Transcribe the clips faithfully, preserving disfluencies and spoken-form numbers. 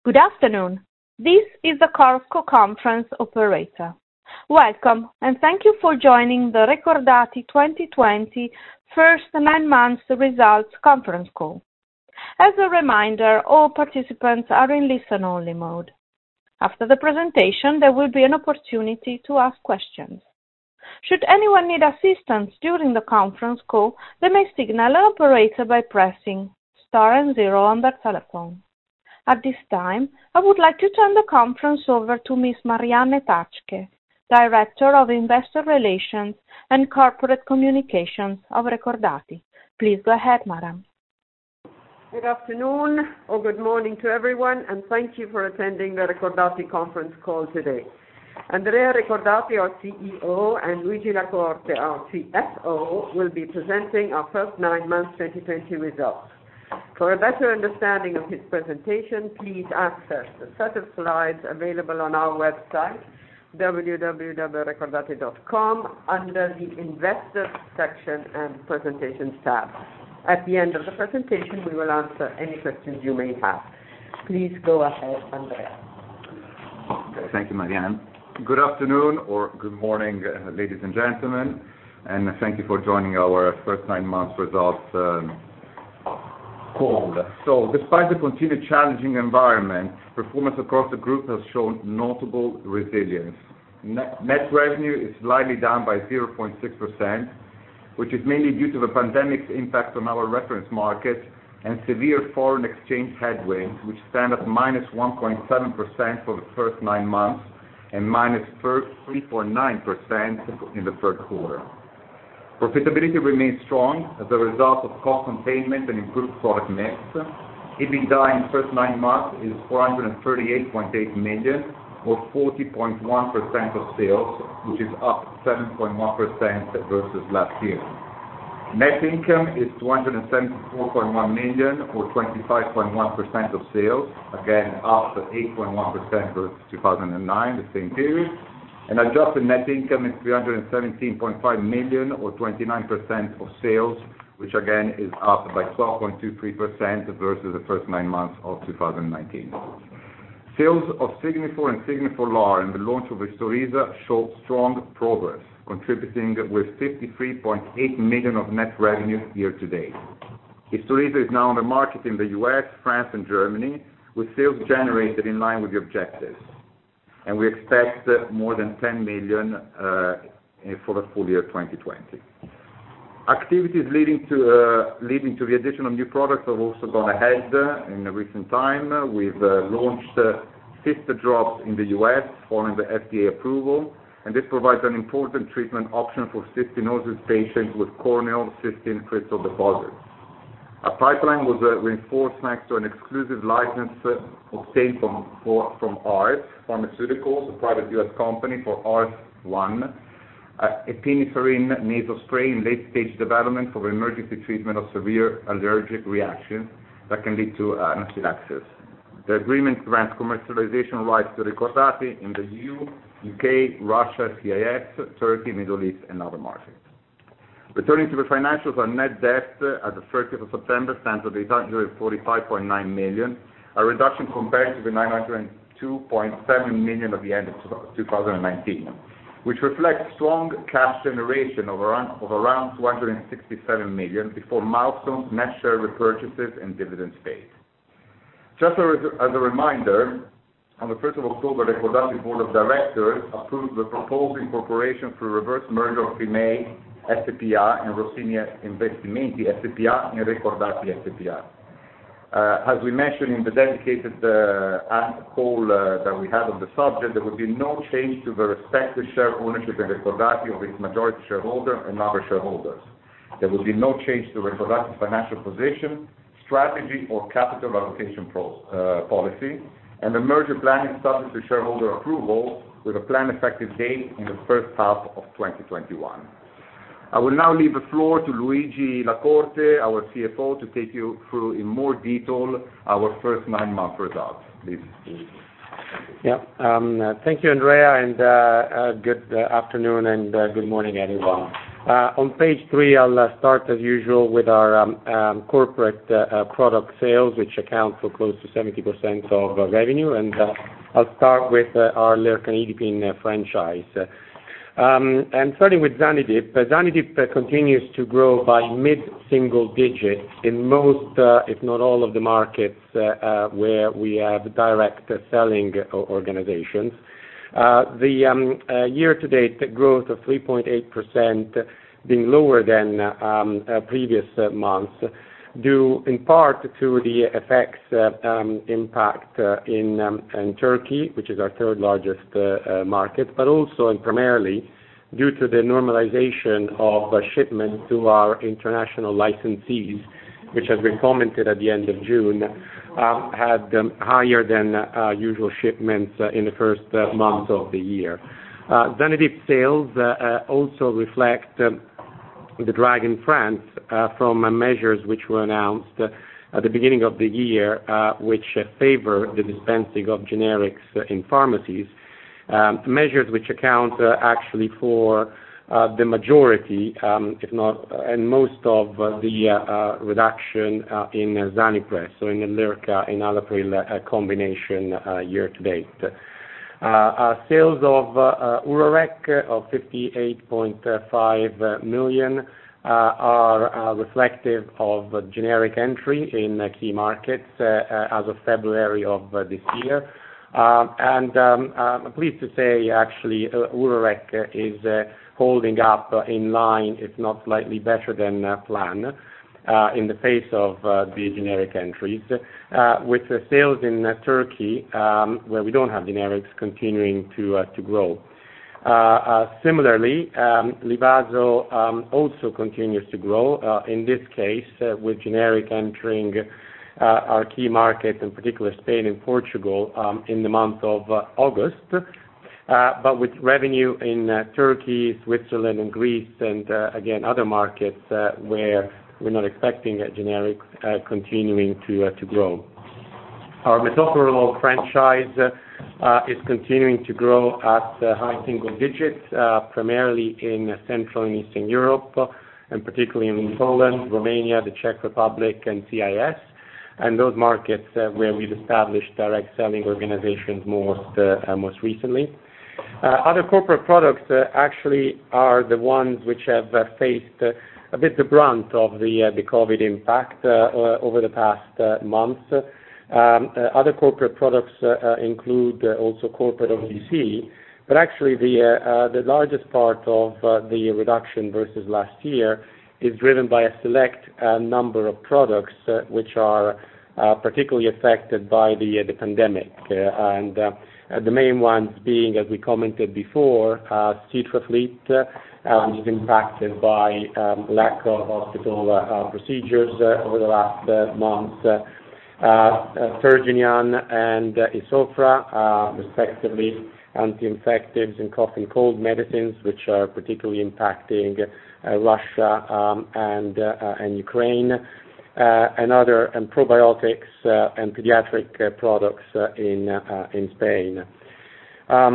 Good afternoon. This is the Chorus Call conference operator. Welcome, and thank you for joining the Recordati twenty twenty first nine months results conference call. As a reminder, all participants are in listen-only mode. After the presentation, there will be an opportunity to ask questions. Should anyone need assistance during the conference call, they may signal an operator by pressing star and zero on their telephone. At this time, I would like to turn the conference over to Miss Marianne Tacche, Director of Investor Relations and Corporate Communications of Recordati. Please go ahead, madam. Good afternoon or good morning to everyone, and thank you for attending the Recordati conference call today. Andrea Recordati, our C E O, and Luigi La Corte, our C F O, will be presenting our first nine months twenty twenty results. For a better understanding of his presentation, please access the set of slides available on our website, w w w dot recordati dot com, under the Investors section and Presentations tab. At the end of the presentation, we will answer any questions you may have. Please go ahead, Andrea. Okay, thank you, Marianne. Good afternoon or good morning, uh, ladies and gentlemen, and thank you for joining our first nine months results um, call. So, despite the continued challenging environment, performance across the group has shown notable resilience. Net, net revenue is slightly down by zero point six percent, which is mainly due to the pandemic's impact on our reference market and severe foreign exchange headwinds, which stand at minus one point seven percent for the first nine months and minus three point nine percent in the third quarter. Profitability remains strong as a result of cost containment and improved product mix. EBITDA in the first nine months is four hundred thirty-eight point eight million, or forty point one percent of sales, which is up seven point one percent versus last year. Net income is two hundred seventy-four point one million, or twenty-five point one percent of sales, again up eight point one percent versus two thousand nine, the same period. And adjusted net income is three hundred seventeen point five million, or twenty-nine percent of sales, which again is up by twelve point two three percent versus the first nine months of two thousand nineteen. Sales of Signifor and Signifor L A R and the launch of Isturisa show strong progress, contributing with fifty-three point eight million of net revenue year to date. Isturisa is now on the market in the U S, France, and Germany, with sales generated in line with the objectives. And we expect uh, more than ten million uh, for the full year twenty twenty. Activities leading to uh, leading to the addition of new products have also gone ahead uh, in the recent time. We've uh, launched uh, Cysta drops in the U S following the F D A approval, and this provides an important treatment option for cystinosis patients with corneal cystine crystal deposits. Our pipeline was uh, reinforced thanks to an exclusive license uh, obtained from for, from A R S Pharmaceuticals, a private U S company, for A R S one, uh, epinephrine nasal spray in late-stage development for the emergency treatment of severe allergic reactions that can lead to uh, anaphylaxis. The agreement grants commercialization rights to Recordati in the E U, U K, Russia, C I S, Turkey, Middle East, and other markets. Returning to the financials, our net debt uh, at the thirtieth of September stands at eight hundred forty-five point nine million, a reduction compared to the nine hundred two point seven million at the end of two thousand nineteen, which reflects strong cash generation of around, of around two hundred sixty-seven million before milestones, net share repurchases, and dividends paid. Just as a reminder, on the first of October, the Recordati Board of Directors approved the proposed incorporation through reverse merger of Fimei S P A and Rossini Investimenti S P A in Recordati S P A. Uh, as we mentioned in the dedicated uh, call uh, that we had on the subject, there will be no change to the respective share ownership in Recordati of its majority shareholder and other shareholders. There will be no change to Recordati's financial position, strategy, or capital allocation pro, uh, policy, and the merger plan is subject to shareholder approval with a planned effective date in the first half of twenty twenty-one. I will now leave the floor to Luigi La Corte, our C F O, to take you through in more detail our first nine-month results. Please. Yeah. Um, uh, thank you, Andrea, and uh, uh, good uh, afternoon and uh, good morning, everyone. Uh, on page three, I'll uh, start as usual with our um, um, corporate uh, uh, product sales, which account for close to seventy percent of uh, revenue, and uh, I'll start with uh, our lercanidipine uh, franchise. Um, and starting with Zanidip, uh, Zanidip uh, continues to grow by mid-single digits in most, uh, if not all, of the markets uh, uh, where we have direct uh, selling uh, organizations. Uh, the um, uh, year-to-date growth of three point eight percent being lower than uh, um, uh, previous uh, months, due in part to the F X uh, um, impact uh, in, um, in Turkey, which is our third largest uh, uh, market, but also and primarily due to the normalization of uh, shipments to our international licensees, which, as we commented at the end of June, um, had um, higher than uh, usual shipments uh, in the first uh, months of the year. Uh, Zanidip sales uh, uh, also reflect um, the drag in France uh, from uh, measures which were announced uh, at the beginning of the year, uh, which uh, favor the dispensing of generics uh, in pharmacies, um, measures which account uh, actually for uh, the majority, um, if not, uh, and most of uh, the uh, uh, reduction uh, in uh, Zanipres, so in the Lyrica and Alapril uh, combination uh, year to date. Uh, uh, sales of uh, uh, Urorec uh, of fifty-eight point five million uh, are uh, reflective of uh, generic entry in uh, key markets uh, uh, as of February of uh, this year. Uh, and um, uh, I'm pleased to say, actually, uh, Urorec uh, is uh, holding up uh, in line, if not slightly better than uh, plan, uh, in the face of uh, the generic entries, uh, with uh, sales in uh, Turkey, um, where we don't have generics, continuing to uh, to grow. Uh, uh, similarly, um, Livazo um, also continues to grow, uh, in this case, uh, with generic entering uh, our key markets, in particular Spain and Portugal, um, in the month of uh, August. Uh, but with revenue in uh, Turkey, Switzerland, and Greece, and uh, again other markets uh, where we're not expecting a generic uh, continuing to uh, to grow. Our metoprolol franchise uh, uh, is continuing to grow at uh, high single digits, uh, primarily in Central and Eastern Europe, uh, and particularly in Poland, Romania, the Czech Republic, and C I S, and those markets uh, where we've established direct selling organizations most uh, uh, most recently. Uh, other corporate products uh, actually are the ones which have uh, faced uh, a bit the brunt of the uh, the COVID impact uh, uh, over the past uh, months. Um, uh, other corporate products uh, uh, include uh, also corporate O T C, but actually the uh, uh, the largest part of uh, the reduction versus last year is driven by a select uh, number of products uh, which are uh, particularly affected by the uh, the pandemic, uh, and uh, uh, the main ones being, as we commented before, uh, Citrafleet, uh, uh, which is impacted by um, lack of hospital uh, uh, procedures uh, over the last uh, months. Uh, Uh, uh, Terginan and uh, Isofra, uh, respectively, anti-infectives and cough and cold medicines, which are particularly impacting uh, Russia um, and uh, and Ukraine, uh, and other and probiotics uh, and pediatric uh, products uh, in uh, in Spain. Um,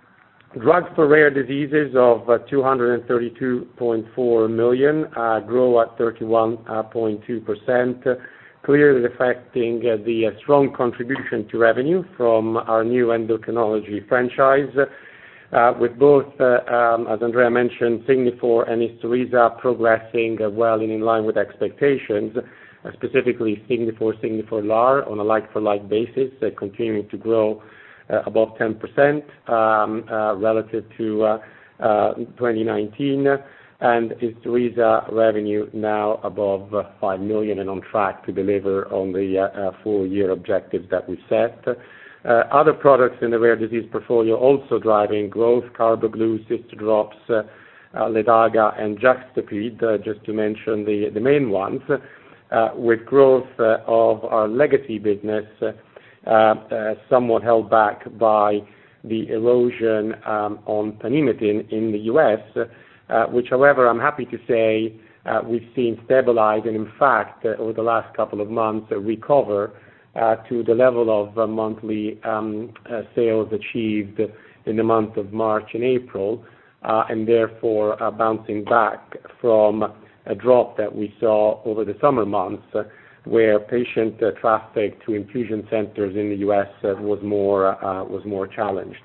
drugs for rare diseases of uh, two hundred thirty-two point four million uh, grow at thirty-one point two percent. Clearly reflecting uh, the uh, strong contribution to revenue from our new endocrinology franchise, uh, with both, uh, um, as Andrea mentioned, Signifor and Isturisa progressing uh, well and in line with expectations, uh, specifically Signifor, Signifor L A R on a like-for-like basis, uh, continuing to grow uh, above ten percent um, uh, relative to uh, uh, twenty nineteen. And Isturisa revenue now above uh, five million and on track to deliver on the uh, uh, full-year objectives that we set. Uh, other products in the rare disease portfolio also driving growth: Carboglu, Cystadrops, uh, uh, Ledaga, and Juxtapid, uh, just to mention the, the main ones, uh, with growth uh, of our legacy business uh, uh, somewhat held back by the erosion um, on Panhematin in the U S, uh, Uh, which, however, I'm happy to say uh, we've seen stabilize and, in fact, uh, over the last couple of months, uh, recover uh, to the level of uh, monthly um, uh, sales achieved in the month of March and April, uh, and therefore uh, bouncing back from a drop that we saw over the summer months, uh, where patient uh, traffic to infusion centers in the U S uh, was more uh, was more challenged.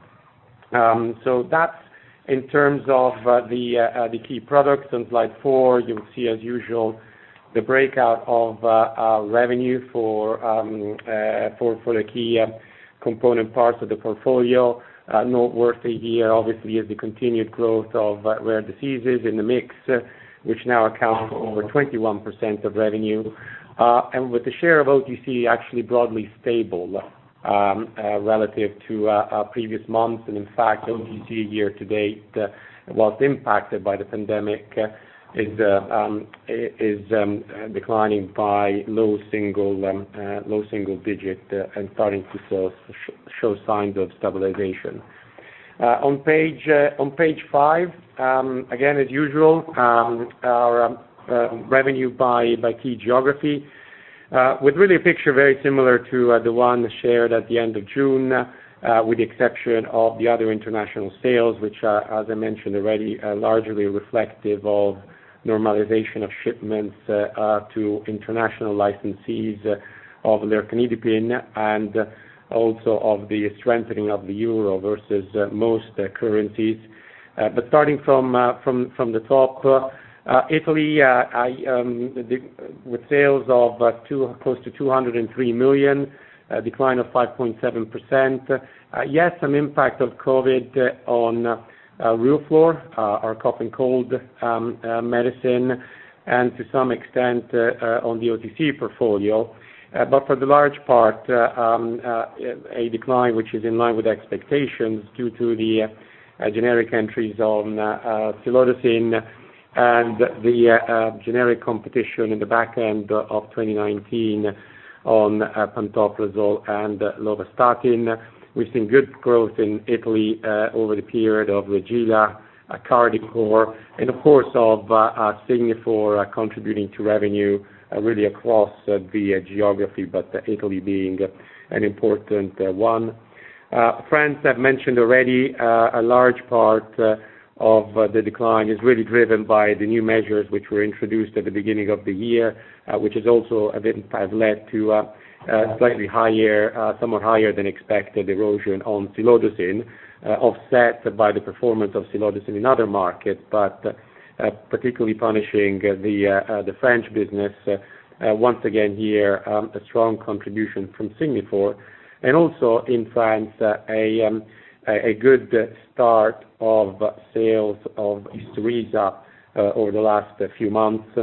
Um, so that's in terms of uh, the uh, uh, the key products. On slide four, you'll see as usual the breakout of uh, uh, revenue for um, uh, for for the key uh, component parts of the portfolio. Uh, noteworthy here, obviously, is the continued growth of uh, rare diseases in the mix, uh, which now account for over twenty-one percent of revenue. Uh, and with the share of O T C actually broadly stable um, uh, relative to uh, uh, previous months, and in fact O T C year to date, uh, whilst impacted by the pandemic, uh, is uh, um, is um, declining by low single um, uh, low single digit uh, and starting to show, show signs of stabilization. Uh, on page uh, on page five, um, again as usual, um, our um, Uh, revenue by, by key geography, uh, with really a picture very similar to uh, the one shared at the end of June, uh, with the exception of the other international sales, which are, as I mentioned already, uh, largely reflective of normalization of shipments uh, uh, to international licensees uh, of lercanidipine, and uh, also of the strengthening of the euro versus uh, most uh, currencies. Uh, but starting from uh, from from the top. Uh, Uh, Italy, uh, I, um, the, with sales of uh, two, close to two hundred three million, a decline of five point seven percent. Uh, yes, some impact of COVID uh, on uh, Ruflor, uh, our cough and cold um, uh, medicine, and to some extent uh, uh, on the O T C portfolio. Uh, but for the large part, uh, um, uh, a decline which is in line with expectations due to the uh, generic entries on uh, uh, silodosin, and the uh, uh, generic competition in the back end of twenty nineteen on uh, pantoprazole and uh, lovastatin. We've seen good growth in Italy uh, over the period of Regila, uh, Cardicor, and of course of uh, uh, Signifor uh, contributing to revenue uh, really across uh, the uh, geography, but uh, Italy being uh, an important uh, one. Uh, France, I've mentioned already, uh, a large part uh, of uh, the decline is really driven by the new measures which were introduced at the beginning of the year, uh, which has also a bit, have led to uh, uh, slightly higher, uh, somewhat higher than expected erosion on silodosin, uh, offset by the performance of silodosin in other markets, but uh, uh, particularly punishing uh, the uh, uh, the French business. Uh, uh, once again here, um, a strong contribution from Signifor, and also in France uh, a um, a good start of sales of Isturisa uh, over the last uh, few months. Uh,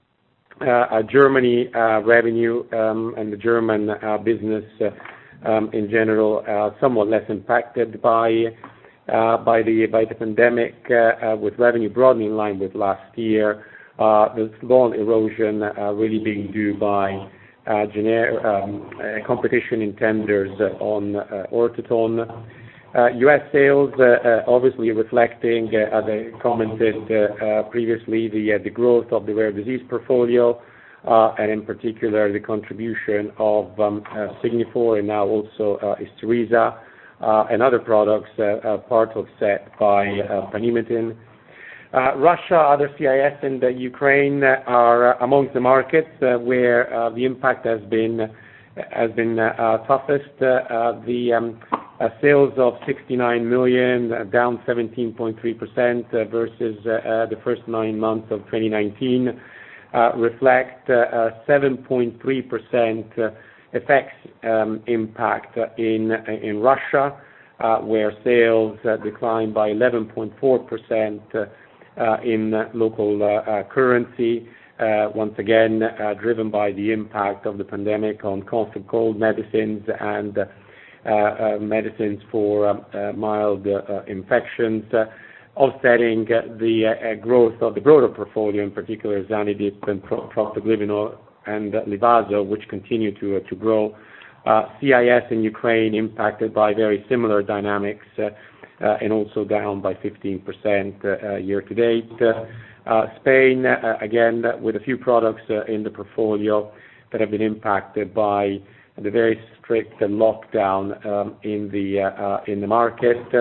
uh, Germany uh, revenue um, and the German uh, business uh, um, in general uh, somewhat less impacted by uh, by the by the pandemic, uh, uh, with revenue broadly in line with last year. Uh, the small erosion uh, really being due by uh, gener- um, uh, competition in tenders uh, on uh, Ortoton. Uh, U S sales uh, uh, obviously reflecting, uh, as I commented uh, uh, previously, the uh, the growth of the rare disease portfolio, uh, and in particular the contribution of um, uh, Signifor and now also uh, Isturisa uh, and other products, uh, uh, part offset by uh, Panhematin. Uh, Russia, other C I S, and uh, Ukraine are uh, amongst the markets uh, where uh, the impact has been has been uh, uh, toughest. Uh, uh, the um, Uh, sales of sixty-nine million, uh, down seventeen point three percent uh, versus uh, uh, the first nine months of twenty nineteen, uh, reflect uh, uh, seven point three percent uh, F X um, impact in in Russia, uh, where sales uh, declined by eleven point four percent uh, uh, in uh, local uh, uh, currency. Uh, once again, uh, driven by the impact of the pandemic on cough and cold medicines and uh, Uh, uh, medicines for uh, uh, mild uh, uh, infections, uh, offsetting uh, the uh, growth of the broader portfolio, in particular Zanidip and Pro- Procto-Glyvenol and uh, Livazo, which continue to uh, to grow. Uh, C I S in Ukraine impacted by very similar dynamics, uh, uh, and also down by fifteen percent uh, uh, year to date. Uh, uh, Spain, uh, again, with a few products uh, in the portfolio that have been impacted by the very strict lockdown um, in the uh, uh, in the market,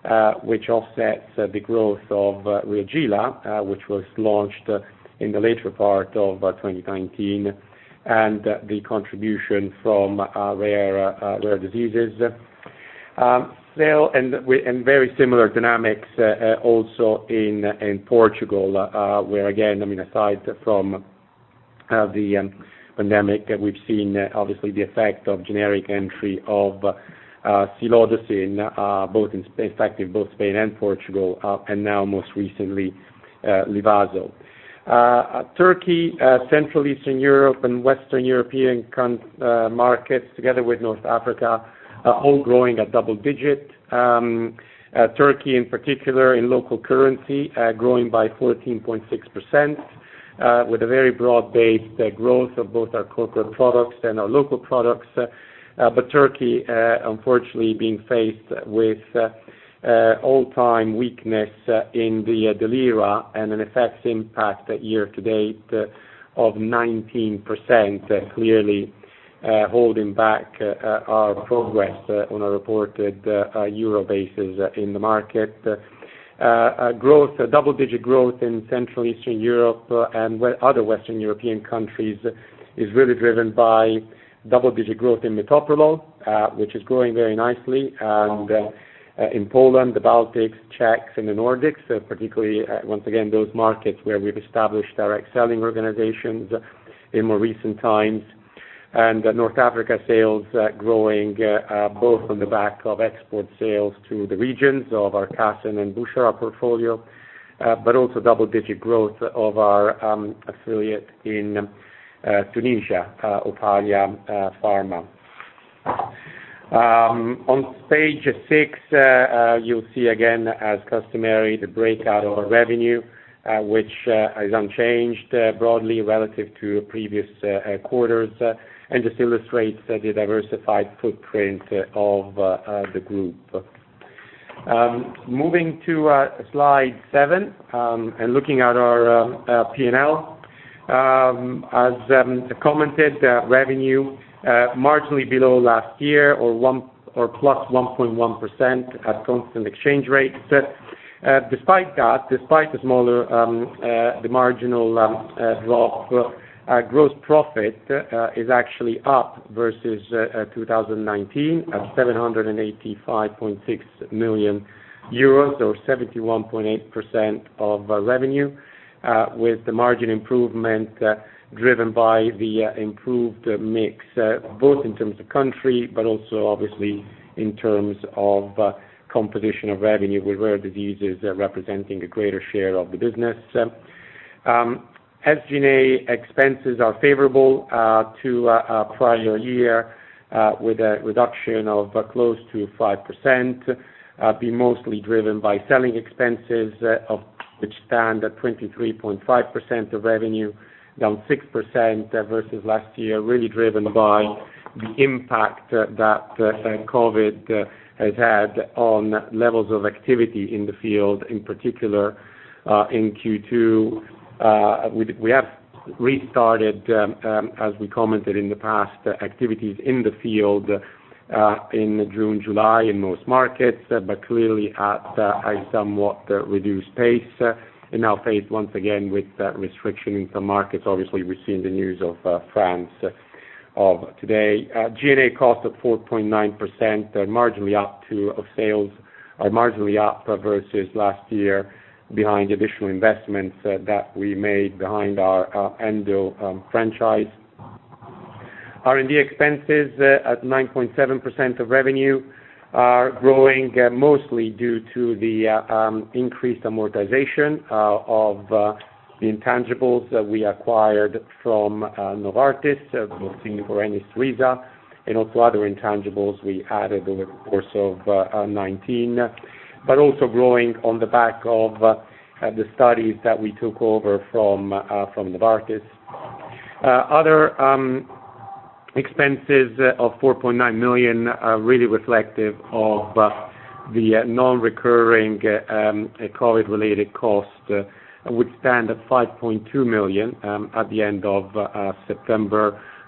uh, which offsets uh, the growth of uh, Reagila, uh, which was launched uh, in the later part of uh, twenty nineteen, and uh, the contribution from uh, rare uh, rare diseases. Um, sale and, and very similar dynamics uh, uh, also in in Portugal, uh, where again, I mean, aside from uh, the um, pandemic, uh, we've seen uh, obviously the effect of generic entry of uh, uh, Silodosin, uh, both in, in fact in both Spain and Portugal, uh, and now most recently uh, Livazo. Uh, Turkey, uh, Central Eastern Europe, and Western European con- uh, markets, together with North Africa, uh, all growing at double digit. Um, uh, Turkey, in particular, in local currency, uh, growing by fourteen point six percent, uh, with a very broad-based uh, growth of both our corporate products and our local products. Uh, uh, but Turkey, uh, unfortunately, being faced with uh, Uh, all-time weakness uh, in the uh, the lira and an F X impact uh, year-to-date uh, of nineteen percent, uh, clearly uh, holding back uh, uh, our progress uh, on a reported uh, uh, euro basis uh, in the market. Uh, uh, growth, uh, double-digit growth in Central Eastern Europe uh, and other Western European countries uh, is really driven by double-digit growth in metoprolol, uh, which is growing very nicely, and uh, Uh, in Poland, the Baltics, Czechs, and the Nordics, uh, particularly, uh, once again, those markets where we've established direct selling organizations uh, in more recent times. And uh, North Africa sales uh, growing uh, uh, both on the back of export sales to the regions of our Casen and Bouchara portfolio, uh, but also double-digit growth of our um, affiliate in uh, Tunisia, uh, Opalia uh, Pharma. Um, on page six, uh, uh, you'll see again, as customary, the breakout of our revenue, uh, which uh, is unchanged uh, broadly relative to previous uh, uh, quarters, uh, and just illustrates uh, the diversified footprint uh, of uh, uh, the group. Um, moving to uh, slide seven, um, and looking at our um, uh, P and L, um, as um, commented, uh, revenue Uh, marginally below last year, or one or plus one point one percent at constant exchange rates. Uh, uh, despite that, despite the smaller, um, uh, the marginal um, uh, drop, uh, uh, gross profit uh, is actually up versus uh, uh, two thousand nineteen at seven hundred eighty-five point six million euros, or seventy-one point eight percent of uh, revenue, uh, with the margin improvement Uh, driven by the uh, improved uh, mix, uh, both in terms of country, but also obviously in terms of uh, composition of revenue, with rare diseases uh, representing a greater share of the business. Uh, um, S G and A expenses are favorable uh, to uh, uh, prior year, uh, with a reduction of uh, close to five percent, uh, be mostly driven by selling expenses, uh, of which stand at twenty-three point five percent of revenue, down six percent versus last year, really driven by the impact uh, that uh, COVID uh, has had on levels of activity in the field, in particular uh, in Q two. Uh, we, we have restarted, um, um, as we commented in the past, uh, activities in the field uh, in June, July in most markets, uh, but clearly at uh, a somewhat uh, reduced pace. Uh, and now faced once again with uh, restriction in some markets. Obviously, we've seen the news of uh, France uh, of today. Uh, G and A cost of four point nine percent, uh, marginally up to of sales, are marginally up uh, versus last year, behind additional investments uh, that we made behind our uh, Endo um, franchise. R and D expenses uh, at nine point seven percent of revenue, are growing uh, mostly due to the uh, um, increased amortization uh, of uh, the intangibles that we acquired from uh, Novartis, uh, both Singapore and Isturisa, and also other intangibles we added over the course of uh, uh, nineteen, but also growing on the back of uh, uh, the studies that we took over from uh, from Novartis. Uh, other um, expenses uh, of four point nine million are really reflective of uh, the uh, non-recurring uh, um, COVID-related costs, uh, which stand at five point two million um, at the end of uh, uh, September,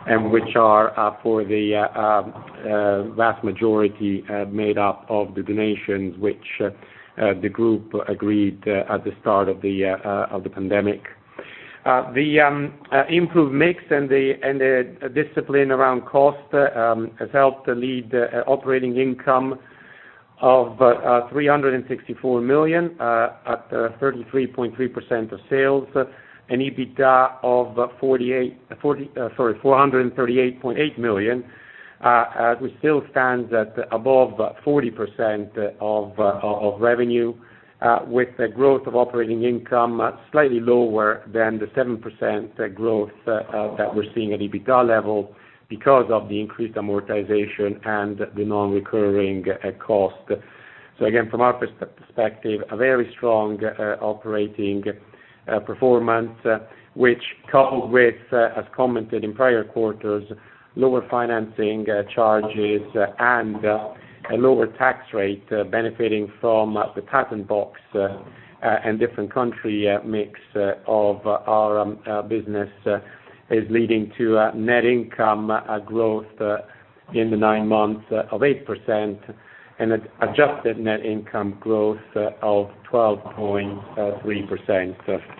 and which are uh, for the uh, uh, vast majority uh, made up of the donations which uh, uh, the group agreed uh, at the start of the uh, uh, of the pandemic. Uh, the um, uh, improved mix and the and the discipline around cost uh, um, has helped to lead uh, operating income of uh, uh, three hundred sixty-four million uh, at uh, thirty-three point three percent of sales, uh, an EBITDA of uh, forty-eight, forty, uh, sorry, four hundred thirty-eight point eight million, uh, uh, which still stands at above forty percent of uh, of revenue, uh, with the growth of operating income uh, slightly lower than the seven percent growth uh, uh, that we're seeing at EBITDA level, because of the increased amortization and the non-recurring uh, cost. So again, from our perspective, a very strong uh, operating uh, performance, uh, which coupled with, uh, as commented in prior quarters, lower financing uh, charges uh, and uh, a lower tax rate uh, benefiting from uh, the patent box uh, uh, and different country uh, mix uh, of uh, our um, uh, business uh, is leading to a net income uh, growth uh, in the nine months uh, of eight percent and an adjusted net income growth uh, of twelve point three percent.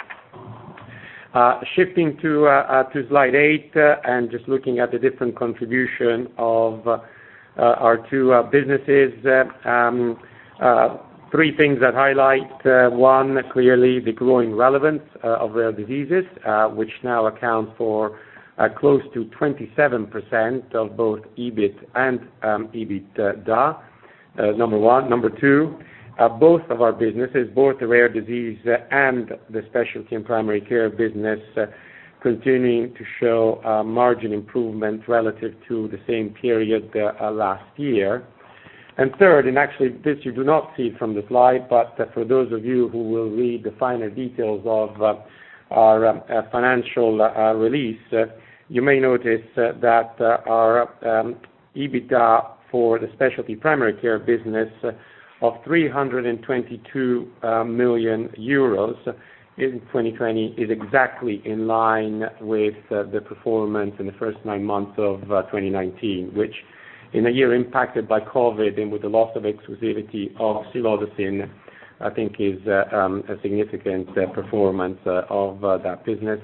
Uh, shifting to uh, uh, to slide eight uh, and just looking at the different contribution of uh, uh, our two uh, businesses. Uh, um, uh, Three things that highlight. Uh, one, clearly the growing relevance uh, of rare diseases, uh, which now account for uh, close to twenty-seven percent of both E B I T and um, EBITDA, uh, number one. Number two, uh, both of our businesses, both the rare disease uh, and the specialty and primary care business, uh, continuing to show uh, margin improvement relative to the same period uh, uh, last year. And third, and actually this you do not see from the slide, but uh, for those of you who will read the finer details of uh, our um, uh, financial uh, release, uh, you may notice uh, that uh, our um, EBITDA for the specialty primary care business uh, of three hundred twenty-two uh, million euros in twenty twenty is exactly in line with uh, the performance in the first nine months of uh, twenty nineteen, which in a year impacted by COVID and with the loss of exclusivity of Silodosin, I think is uh, um, a significant uh, performance uh, of uh, that business.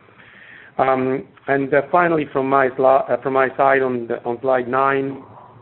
Um, and uh, finally, from my sli- uh, from my side on the, on slide nine,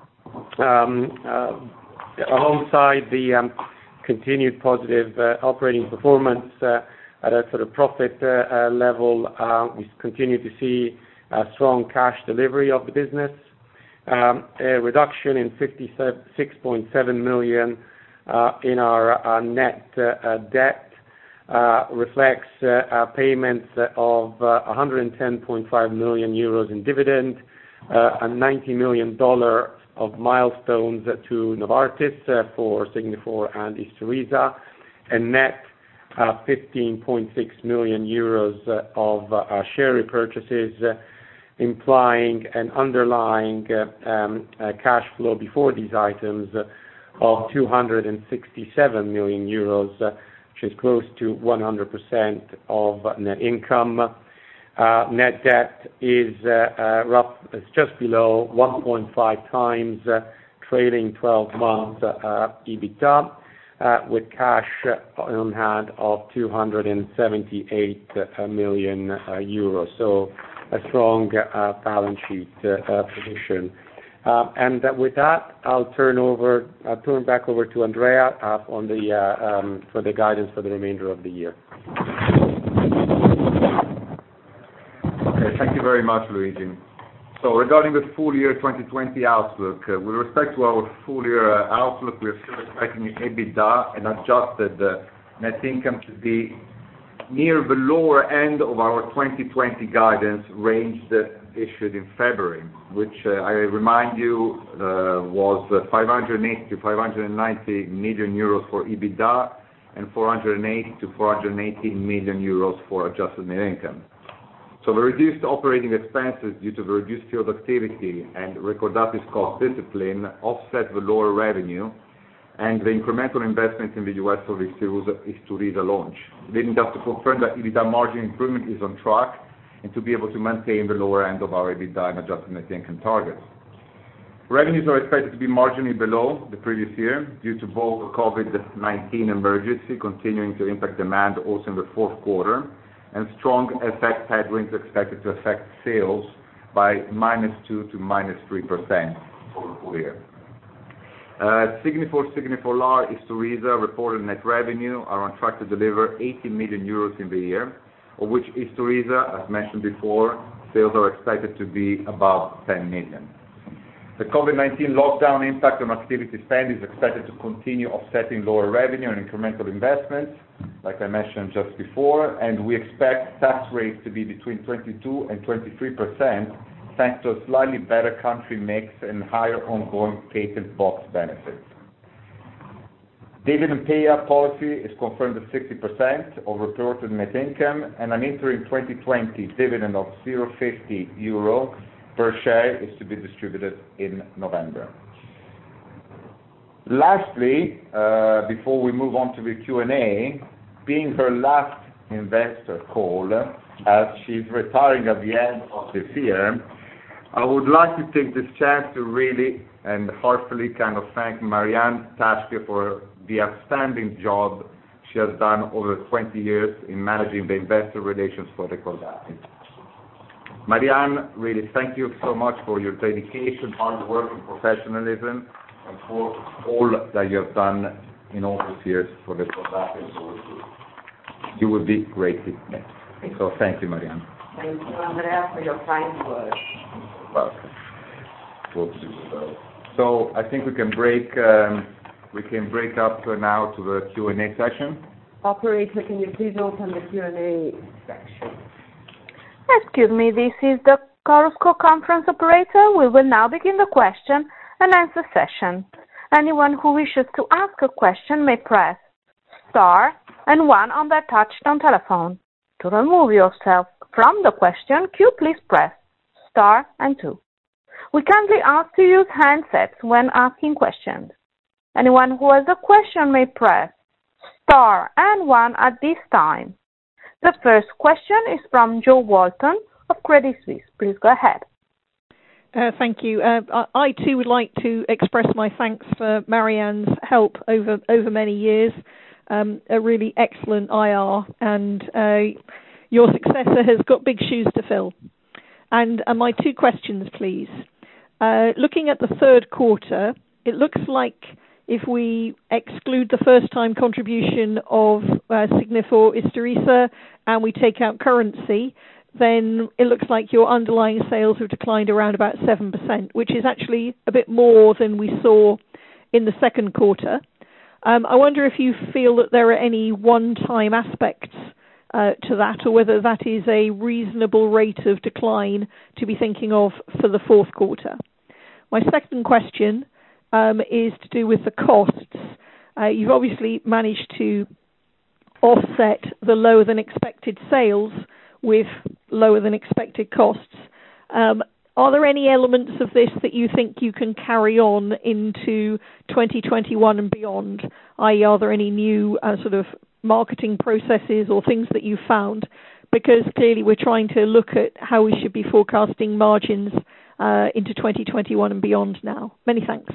um, uh, alongside the um, continued positive uh, operating performance uh, at a sort of profit uh, uh, level, uh, we continue to see a strong cash delivery of the business. Um, a reduction in fifty-six point seven million uh, in our uh, net uh, debt uh, reflects uh, uh, payments of uh, one hundred ten point five million euros in dividend, uh, and ninety million dollars of milestones to Novartis uh, for Signifor and Isturisa, and net uh, fifteen point six million euros uh, of uh, share repurchases, uh, implying an underlying uh, um, uh, cash flow before these items uh, of two hundred sixty-seven million euros, uh, which is close to one hundred percent of net income. Uh, net debt is uh, uh, rough, it's just below one point five times uh, trailing twelve months uh, EBITDA, uh, with cash on hand of two hundred seventy-eight million uh, euros. So a strong uh, balance sheet uh, position. Uh, and uh, with that, I'll turn over, I'll turn back over to Andrea uh, on the uh, um, for the guidance for the remainder of the year. Okay, thank you very much, Luigi. So regarding the full year twenty twenty outlook, uh, with respect to our full year uh, outlook, we are still expecting EBITDA and adjusted uh, net income to be near the lower end of our twenty twenty guidance range that issued in February, which uh, I remind you uh, was uh, five hundred eighty to five hundred ninety million euros for EBITDA and four hundred eighty to four hundred eighteen million euros for adjusted net income. So the reduced operating expenses due to the reduced field activity and Recordati's cost discipline offset the lower revenue and the incremental investment in the U S for the Isturisa launch, leading us to confirm that EBITDA margin improvement is on track and to be able to maintain the lower end of our EBITDA and adjusted net income targets. Revenues are expected to be marginally below the previous year due to both the COVID nineteen emergency continuing to impact demand also in the fourth quarter, and strong F X headwinds expected to affect sales by minus two to minus three percent for the full year. Uh, Signifor, Signifor-Lar, Isturisa reported net revenue are on track to deliver eighty million euros in the year, of which Isturisa, as mentioned before, sales are expected to be above ten million. The COVID nineteen lockdown impact on activity spend is expected to continue offsetting lower revenue and incremental investments, like I mentioned just before, and we expect tax rates to be between twenty-two and twenty-three percent, thanks to a slightly better country mix and higher ongoing patent box benefits. Dividend payout policy is confirmed at sixty percent of reported net income, and an interim twenty twenty dividend of zero point five zero euro per share is to be distributed in November. Lastly, uh, before we move on to the Q and A, being her last investor call, as she's retiring at the end of this year, I would like to take this chance to really and heartfully kind of thank Marianne Tashke for the outstanding job she has done over twenty years in managing the investor relations for Recordati. Marianne, really thank you so much for your dedication, hard work, and professionalism, and for all that you have done in all these years for Recordati. You will be greatly missed. So thank you, Marianne. Thank you, Andrea, for your kind words. Welcome. So I think we can break. Um, we can break up now to the Q and A session. Operator, can you please open the Q and A section? Excuse me, this is the Chorus Call conference operator. We will now begin the question and answer session. Anyone who wishes to ask a question may press star and one on their touch-tone telephone. To remove yourself from the question queue, please press star and two. We kindly ask to use handsets when asking questions. Anyone who has a question may press star and one at this time. The first question is from Jo Walton of Credit Suisse. Please go ahead. Uh, thank you. Uh, I, I too would like to express my thanks for Marianne's help over over many years. Um, a really excellent I R, and uh, your successor has got big shoes to fill. And uh, my two questions, please. Uh, looking at the third quarter, it looks like if we exclude the first-time contribution of uh, Signifor Isturisa and we take out currency, then it looks like your underlying sales have declined around about seven percent, which is actually a bit more than we saw in the second quarter. Um, I wonder if you feel that there are any one-time aspects uh, to that, or whether that is a reasonable rate of decline to be thinking of for the fourth quarter. My second question Um, is to do with the costs. Uh, you've obviously managed to offset the lower than expected sales with lower than expected costs. Um, are there any elements of this that you think you can carry on into twenty twenty-one and beyond? that is, are there any new uh, sort of marketing processes or things that you've found? Because clearly we're trying to look at how we should be forecasting margins uh, into twenty twenty-one and beyond now. Many thanks.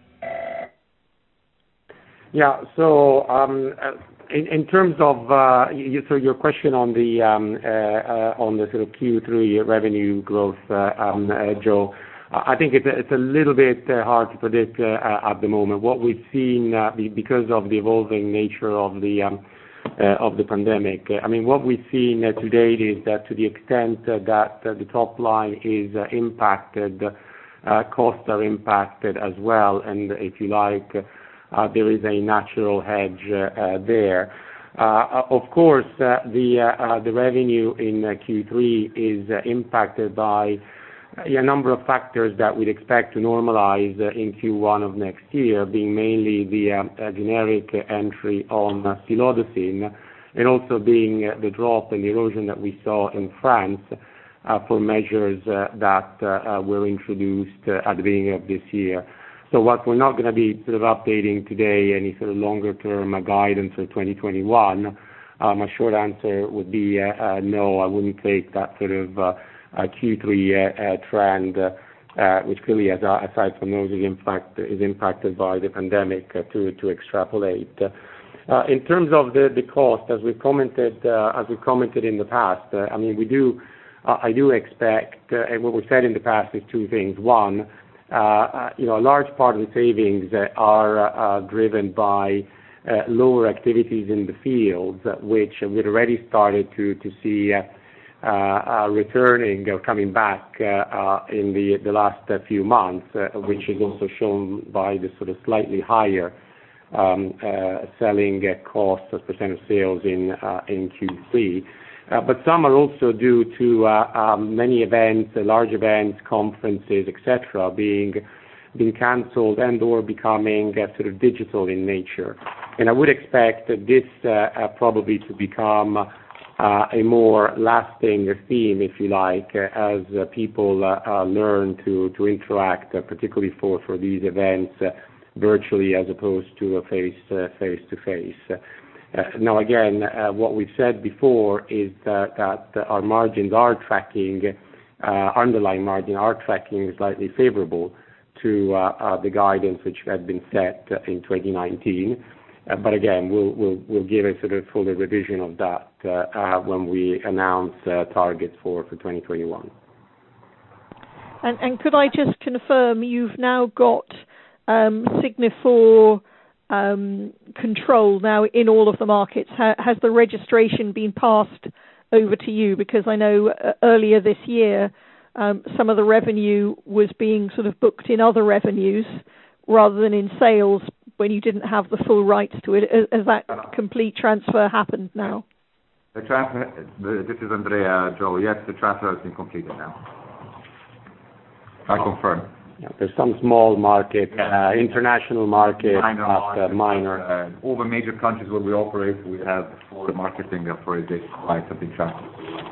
Yeah. So um, in, in terms of uh, you, so your question on the um, uh, uh, on the sort of Q three revenue growth, uh, um, uh, Joe, I think it's a, it's a little bit uh, hard to predict uh, at the moment. What we've seen uh, because of the evolving nature of the um, uh, of the pandemic. I mean, what we've seen uh, to date is that to the extent uh, that uh, the top line is uh, impacted, uh, costs are impacted as well, and if you like. Uh, there is a natural hedge uh, uh, there. Uh, of course, uh, the uh, uh, the revenue in uh, Q three is uh, impacted by a number of factors that we'd expect to normalize uh, in Q one of next year, being mainly the uh, uh, generic entry on uh, Silodosin, and also being uh, the drop and the erosion that we saw in France uh, for measures uh, that uh, uh, were introduced uh, at the beginning of this year. So what we're not going to be sort of updating today, any sort of longer-term guidance for twenty twenty-one, Uh, my short answer would be uh, uh, no, I wouldn't take that sort of uh, uh, Q three uh, uh, trend, uh, uh, which clearly, as, uh, aside from those, is, impact, is impacted by the pandemic uh, to, to extrapolate. Uh, in terms of the, the cost, as we've commented, uh, as we've commented in the past, uh, I mean, we do, uh, I do expect, uh, and what we've said in the past is two things. One, uh, uh, you know, a large part of the savings uh, are uh, driven by uh, lower activities in the fields, uh, which we'd already started to to see uh, uh, returning or coming back uh, uh, in the the last uh, few months, uh, which is also shown by the sort of slightly higher Um, uh, selling uh, costs as percent of sales in uh, in Q three, uh, but some are also due to uh, um, many events, uh, large events, conferences, et cetera, being being cancelled and or becoming uh, sort of digital in nature. And I would expect that this uh, uh, probably to become uh, a more lasting theme, if you like, uh, as uh, people uh, uh, learn to to interact, uh, particularly for for these events. Uh, virtually as opposed to a face uh, face to face. Uh, now again, uh, what we've said before is that, that our margins are tracking, uh, underlying margin are tracking slightly favorable to uh, uh, the guidance which had been set uh, in twenty nineteen. Uh, but again, we'll, we'll we'll give a sort of fuller revision of that uh, uh, when we announce uh, targets for for twenty twenty-one. And, and could I just confirm you've now got Um, Signifor um, control now in all of the markets? Ha- has the registration been passed over to you? Because I know uh, earlier this year um, some of the revenue was being sort of booked in other revenues rather than in sales when you didn't have the full rights to it. Has that complete transfer happened now? The transfer, the, this is Andrea, Joe. Yes, the transfer has been completed now. I confirm. Yeah, there's some small market, yeah. uh, international market, minor, but market, uh, minor. Uh, all the major countries where we operate, we have for the marketing authorization rights have been transferred.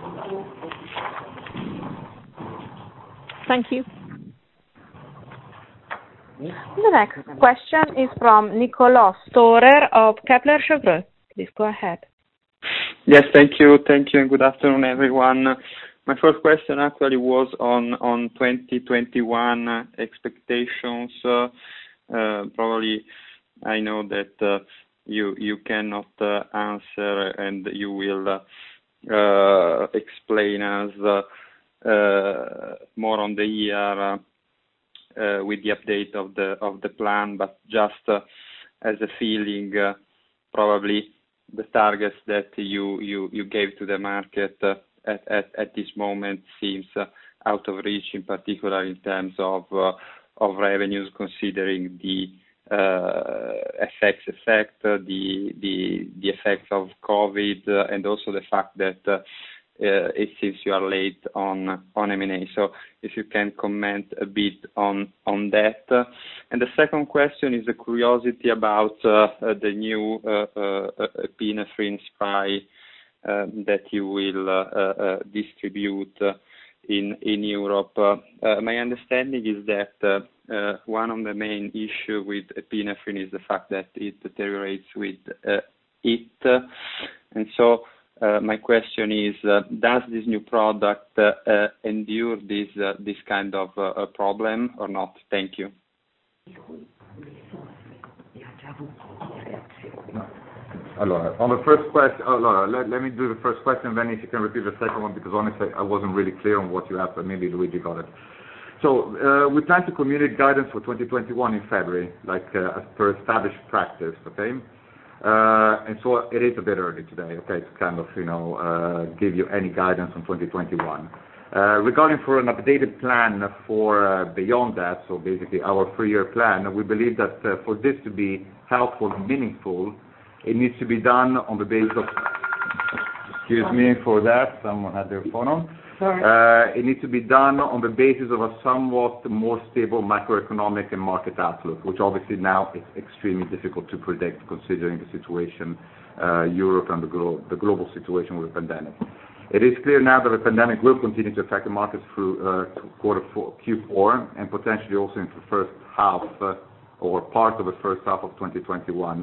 Thank you. The next question is from Nicolò Storer of Kepler Cheuvreux. Please go ahead. Yes, thank you. Thank you, and good afternoon, everyone. My first question actually was on, on twenty twenty-one expectations. Uh, uh, probably I know that uh, you you cannot uh, answer, and you will uh, uh, explain us uh, uh, more on the year uh, uh, with the update of the of the plan. But just uh, as a feeling, uh, probably the targets that you you, you gave to the market. Uh, At, at, at this moment seems uh, out of reach, in particular in terms of uh, of revenues, considering the uh, F X effect, uh, the the the effects of COVID, uh, and also the fact that uh, uh, it seems you are late on on M and A. So if you can comment a bit on on that. Uh, and the second question is a curiosity about uh, uh, the new uh, uh, epinephrine spray Uh, that you will uh, uh, distribute uh, in in Europe. Uh, uh, my understanding is that uh, uh, one of the main issues with epinephrine is the fact that it deteriorates with uh, it, uh, and so uh, my question is: uh, does this new product uh, uh, endure this uh, this kind of uh, problem or not? Thank you. Allora, on the first question, allora, let, let me do the first question, then if you can repeat the second one, because honestly, I wasn't really clear on what you asked, but maybe Luigi got it. So, uh, we plan to communicate guidance for twenty twenty-one in February, like uh, as per established practice, okay? Uh, and so it is a bit early today, okay, to kind of, you know, uh, give you any guidance on twenty twenty-one. Uh, regarding for an updated plan for uh, beyond that, so basically our three-year plan, we believe that uh, for this to be helpful and meaningful, it needs to be done on the basis of, excuse me for that, someone had their phone on. Sorry. Uh, it needs to be done on the basis of a somewhat more stable macroeconomic and market outlook, which obviously now is extremely difficult to predict considering the situation, uh, Europe and the, glo- the global situation with the pandemic. It is clear now that the pandemic will continue to affect the markets through uh, quarter four, Q four, and potentially also into the first half uh, or part of the first half of twenty twenty-one.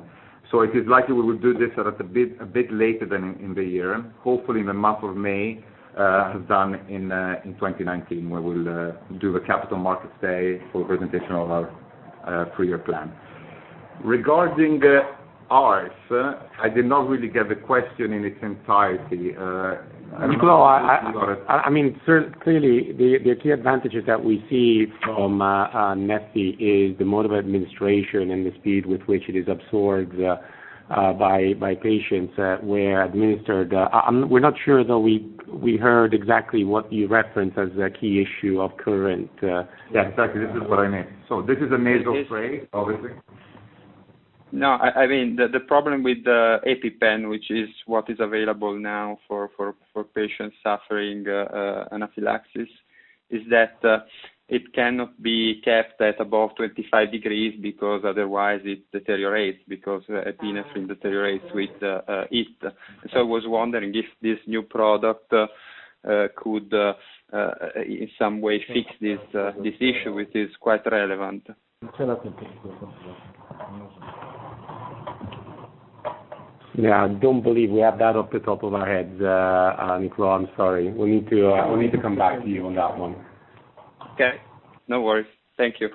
So it is likely we will do this at a bit a bit later than in, in the year. Hopefully in the month of May, uh, as done in uh, in twenty nineteen, where we'll uh, do the Capital Markets Day for presentation of our uh, three-year plan. Regarding uh, ours, uh, I did not really get the question in its entirety. Uh, Nicola, I, I, I mean, clearly the, the key advantages that we see from uh, uh, Neffy is the mode of administration and the speed with which it is absorbed uh, uh, by by patients uh, where administered. Uh, I'm, we're not sure though. We we heard exactly what you referenced as a key issue of current. Uh, yeah, exactly. This is what I mean. So this is a nasal spray, obviously. No, I, I mean the the problem with the EpiPen, which is what is available now for for, for patients suffering uh, uh, anaphylaxis, is that uh, it cannot be kept at above twenty-five degrees because otherwise it deteriorates, because uh, epinephrine deteriorates with uh, uh, it. So I was wondering if this new product uh, uh, could uh, uh, in some way fix this uh, this issue, which is quite relevant. Yeah, I don't believe we have that off the top of our heads, uh, uh, Nicola. I'm sorry. We need to uh, we need to come back to you on that one. Okay, no worries. Thank you.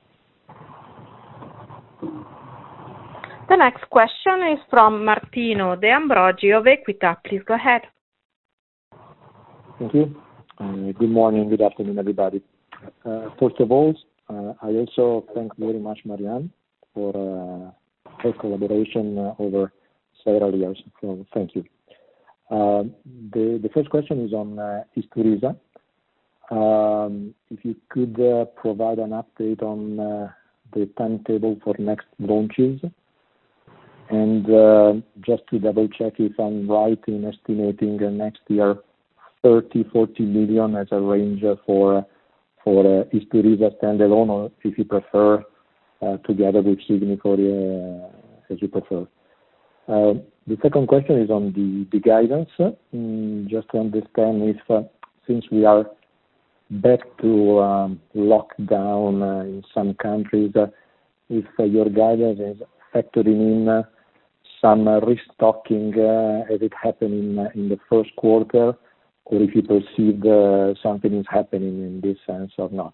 The next question is from Martino De Ambrogi of Equita. Please go ahead. Thank you. Uh, good morning, good afternoon, everybody. Uh, first of all, uh, I also thank very much Marianne for uh, her collaboration uh, over several years, so thank you. Uh, the, the first question is on uh, Isturisa. Um, if you could uh, provide an update on uh, the timetable for next launches, and uh, just to double check if I'm right in estimating uh, next year thirty, forty million as a range for for uh, Isturisa standalone, or if you prefer uh, together with Signifor, uh, as you prefer. Uh, the second question is on the, the guidance, um, just to understand if, uh, since we are back to um, lockdown uh, in some countries, uh, if uh, your guidance is factoring in uh, some uh, restocking uh, as it happened in, uh, in the first quarter, or if you perceive uh, something is happening in this sense or not.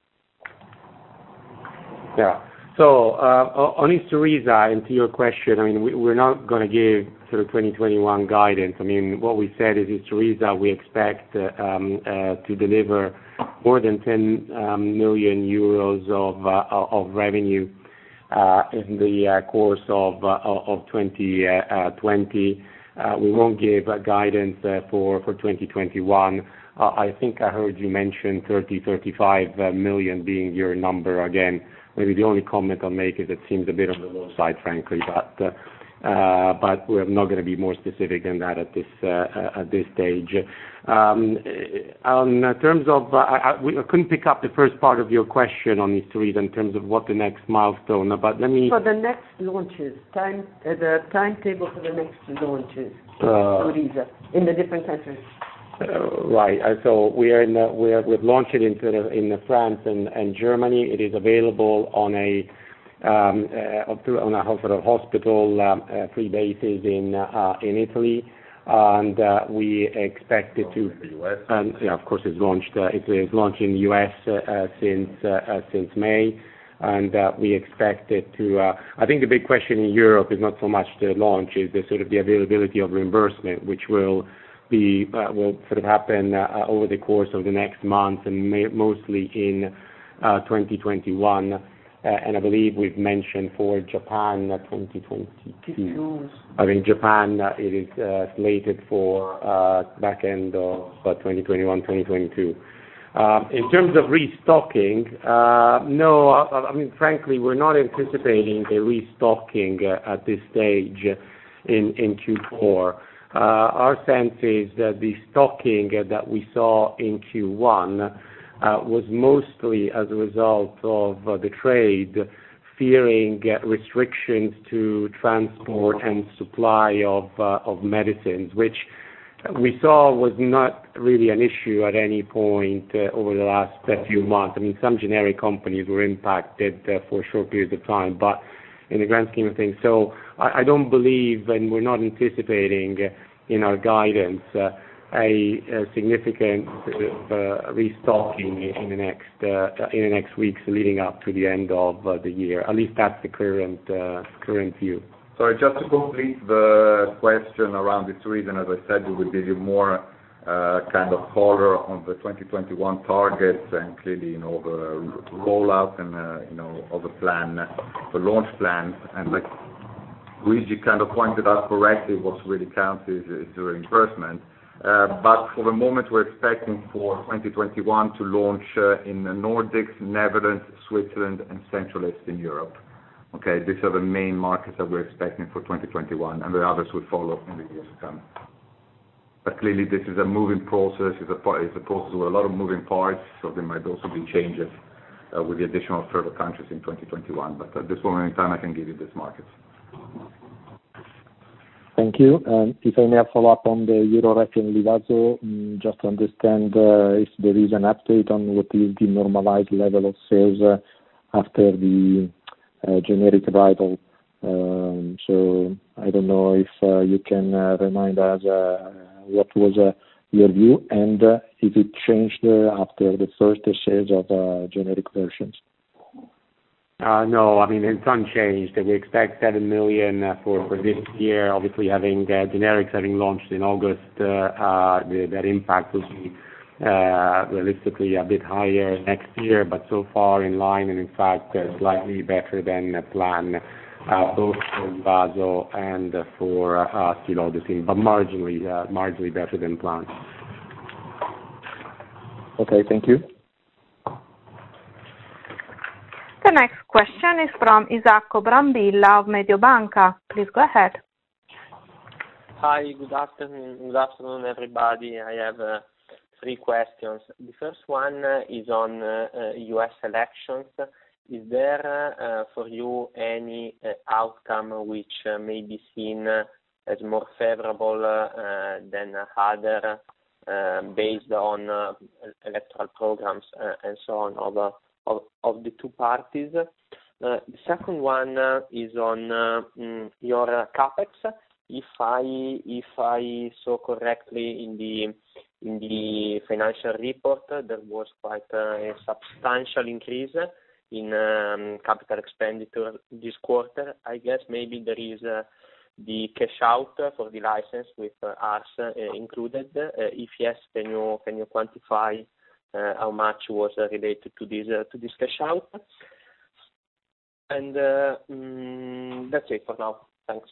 Yeah. So uh, on Isturisa, and to your question, I mean, we, we're not going to give sort of twenty twenty-one guidance. I mean, what we said is Isturisa, we expect uh, um, uh, to deliver more than ten um, million euros of uh, of revenue uh, in the uh, course of uh, of twenty twenty. Uh, we won't give uh, guidance uh, for for twenty twenty-one. Uh, I think I heard you mention thirty, thirty-five uh, million being your number again. Maybe the only comment I'll make is it seems a bit on the low side, frankly, but uh, uh, but we're not going to be more specific than that at this uh, at this stage. Um, on terms of, uh, I, I couldn't pick up the first part of your question on Isturisa in terms of what the next milestone. But let me. For the next launches, time uh, the timetable for the next launches, uh, Isturisa in the different countries. Uh, right. Uh, so we are in the, we are, we've launched it into the, in the France and, and Germany. It is available on a um, uh, on a sort of hospital um, uh, free basis in uh, in Italy, and uh, we expect it to. And yeah, of course, it's launched. Uh, it is launched in the U S uh, uh, since uh, uh, since May. And uh, we expect it to. Uh, I think the big question in Europe is not so much the launch, is the sort of the availability of reimbursement, which will. Be, uh, will sort of happen uh, over the course of the next month and may, mostly in uh, twenty twenty-one. Uh, and I believe we've mentioned for Japan uh, twenty twenty-two. I think Japan, uh, it is uh, slated for uh, back end of uh, twenty twenty-one, twenty twenty-two. Uh, in terms of restocking, uh, no, I, I mean, frankly, we're not anticipating a restocking uh, at this stage in, in Q four. Uh, our sense is that the stocking uh, that we saw in Q one uh, was mostly as a result of uh, the trade fearing uh, restrictions to transport and supply of uh, of medicines, which we saw was not really an issue at any point uh, over the last uh, few months. I mean, some generic companies were impacted uh, for short periods of time, but in the grand scheme of things. So I, I don't believe, and we're not anticipating in our guidance uh, a, a significant uh, restocking in the next uh, in the next weeks leading up to the end of uh, the year. At least that's the current uh, current view. Sorry, just to complete the question around this reason, as I said, we will give you more uh, kind of color on the twenty twenty-one targets and clearly, you know, the rollout and uh, you know of the plan, the launch plan, and like Luigi kind of pointed out correctly, what really counts is, is the reimbursement. Uh, but for the moment, we're expecting for twenty twenty-one to launch uh, in the Nordics, Netherlands, Switzerland, and Central Eastern Europe. Okay, these are the main markets that we're expecting for twenty twenty-one, and the others will follow in the years to come. But clearly, this is a moving process. It's a, it's a process with a lot of moving parts, so there might also be changes uh, with the additional further countries in twenty twenty-one. But at this moment in time, I can give you these markets. Thank you. Um, if I may follow up on the Eurorec and Livazo, um, just to understand uh, if there is an update on what is the normalized level of sales uh, after the uh, generic arrival. Um, so I don't know if uh, you can uh, remind us uh, what was uh, your view and uh, if it changed uh, after the first sales of uh, generic versions. Uh, no, I mean, it's unchanged. We expect seven million uh, for, for this year. Obviously, having uh, generics having launched in August, uh, uh, the, that impact will be uh, realistically a bit higher next year, but so far in line and in fact uh, slightly better than uh, planned, uh, both for Livazo and uh, for uh, Silodosin, but marginally, uh, marginally better than planned. Okay, thank you. The next question is from Isacco Brambilla of Mediobanca. Please go ahead. Hi, good afternoon. Good afternoon, everybody. I have uh, three questions. The first one uh, is on uh, uh, U S elections. Is there uh, for you any uh, outcome which uh, may be seen uh, as more favorable uh, than other uh, based on uh, electoral programs uh, and so on of uh, Of, of the two parties? Uh, the second one uh, is on uh, mm, your uh, capex. If I if I saw correctly in the in the financial report, uh, there was quite uh, a substantial increase in um, capital expenditure this quarter. I guess maybe there is uh, the cash out for the license with uh, Ars uh, included. Uh, if yes, can you can you quantify Uh, how much was uh, related to this uh, to this cash out? And uh, mm, that's it for now. Thanks.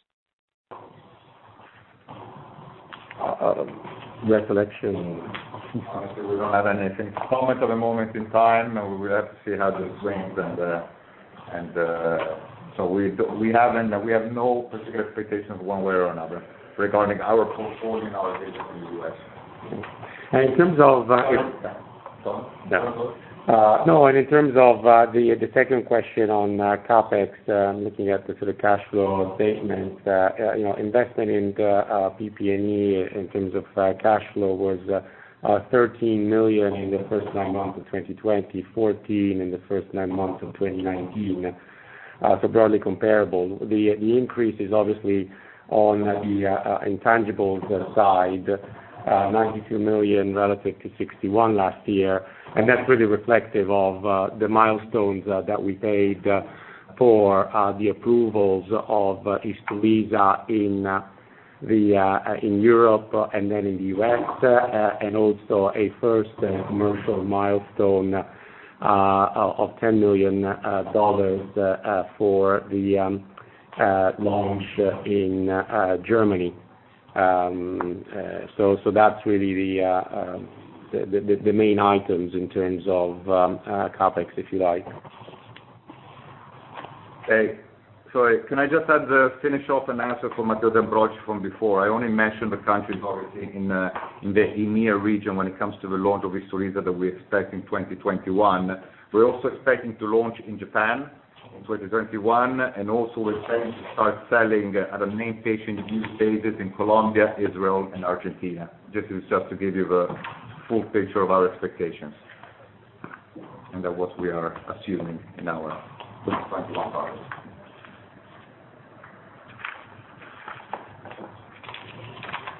Uh, recollection. Honestly, we don't have anything to comment at the moment in time, and we will have to see how this swings. And uh, and uh, so we do, we haven't we have no particular expectations one way or another regarding our portfolio and our business in the U S. And in terms of uh, if, No. Uh, no, and in terms of uh, the the second question on uh, capex, um, looking at the sort of cash flow statement, uh, uh, you know, investment in the uh, P P and E in terms of uh, cash flow was uh, uh, thirteen million in the first nine months of twenty twenty, fourteen in the first nine months of twenty nineteen. Uh, so broadly comparable. The the increase is obviously on the uh, uh, intangibles side. Uh, ninety-two million relative to sixty-one last year, and that's really reflective of uh, the milestones uh, that we paid uh, for uh, the approvals of uh, Isturisa in uh, the uh, in Europe uh, and then in the U S, uh, and also a first uh, commercial milestone uh, of ten million dollars uh, uh, for the um, uh, launch in uh, Germany. Um, uh, so, so that's really the, uh, uh, the, the the main items in terms of um, uh, capex, if you like. Hey, sorry, can I just add the finish off an answer for Matteo D'Ambrosio from before? I only mentioned the countries obviously in uh, in the E M E A region when it comes to the launch of Isturisa that we expect in twenty twenty-one. We're also expecting to launch in Japan in twenty twenty-one, and also we're planning to start selling at a named patient use basis in Colombia, Israel, and Argentina. This is just to give you the full picture of our expectations, and that what we are assuming in our twenty twenty-one targets.